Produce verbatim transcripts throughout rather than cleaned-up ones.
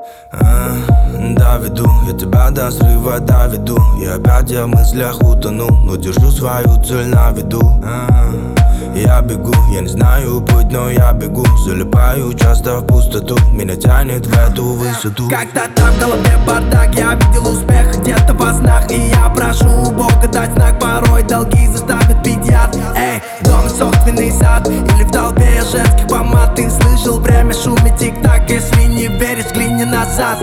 а, доведу, я тебя до срыва доведу. И опять я в мыслях утону, но держу свою цель на виду. а, Я бегу, я не знаю путь, но я бегу. Залипаю часто в пустоту, меня тянет в эту высоту. Когда-то в голове бардак, я видел успех где-то во снах. И я прошу у Бога дать знак, порой долги заставят пить яд. Эй, дома собственный сад, или в толпе я женских помад. Ты слышал, время шумит тик-так, если не веришь, взгляни назад.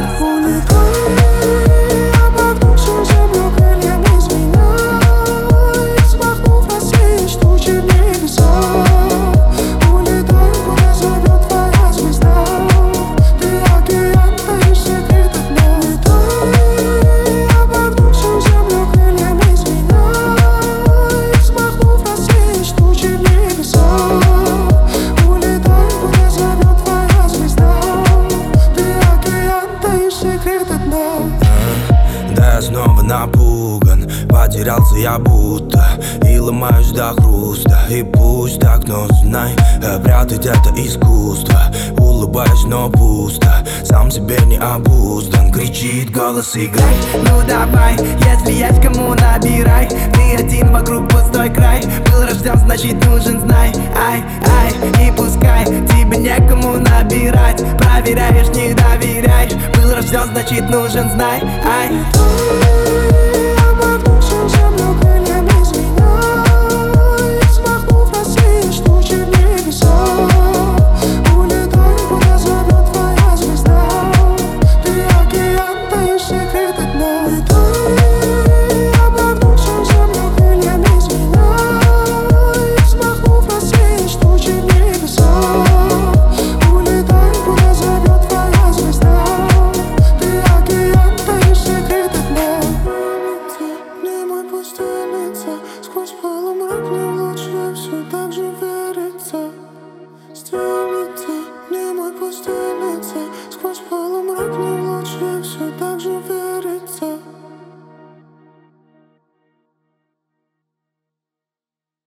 Да я снова напуган, потерялся я будто и ломаюсь до хруста. И пусть так, но знай, прятать это искусство. Улыбаюсь, но пусто, сам себе не обуздан. Кричит голос, играй, ну давай, если есть кому набирай. Ты один вокруг пустой край, был рожден, значит нужен, знай. Ай, ай, и пускай тебе некому набирать. Проверяешь, не доверяешь, был рожден, значит нужен, знай. Ай.